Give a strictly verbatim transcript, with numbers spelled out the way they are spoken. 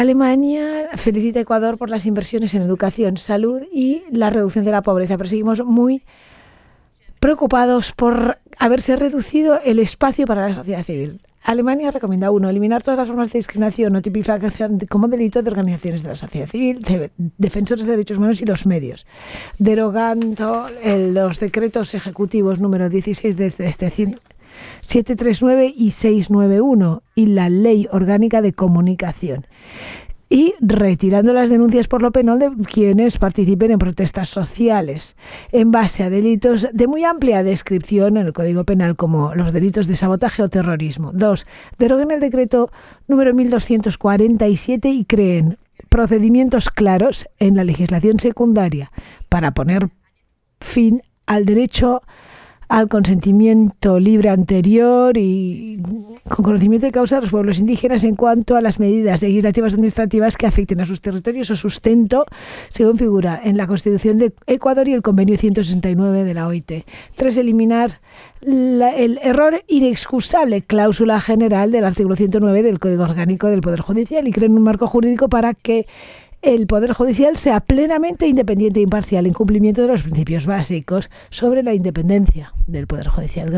Alemania felicita a Ecuador por las inversiones en educación, salud y la reducción de la pobreza, pero seguimos muy preocupados por haberse reducido el espacio para la sociedad civil. Alemania recomienda, uno, eliminar todas las formas de discriminación o tipificación como delito de organizaciones de la sociedad civil, de defensores de derechos humanos y los medios, derogando el, los decretos ejecutivos número dieciséis desde este setecientos treinta y nueve y seiscientos noventa y uno y la Ley Orgánica de Comunicación, y retirando las denuncias por lo penal de quienes participen en protestas sociales en base a delitos de muy amplia descripción en el Código Penal, como los delitos de sabotaje o terrorismo. Dos, deroguen el decreto número mil doscientos cuarenta y siete y creen procedimientos claros en la legislación secundaria para poner fin al derecho al consentimiento libre anterior y con conocimiento de causa de los pueblos indígenas en cuanto a las medidas legislativas administrativas que afecten a sus territorios o sustento, según figura en la Constitución de Ecuador y el Convenio ciento sesenta y nueve de la O I T. Tres, eliminar la, el error inexcusable, cláusula general del artículo ciento nueve del Código Orgánico del Poder Judicial, y creen un marco jurídico para que el Poder Judicial sea plenamente independiente e imparcial en cumplimiento de los principios básicos sobre la independencia del Poder Judicial.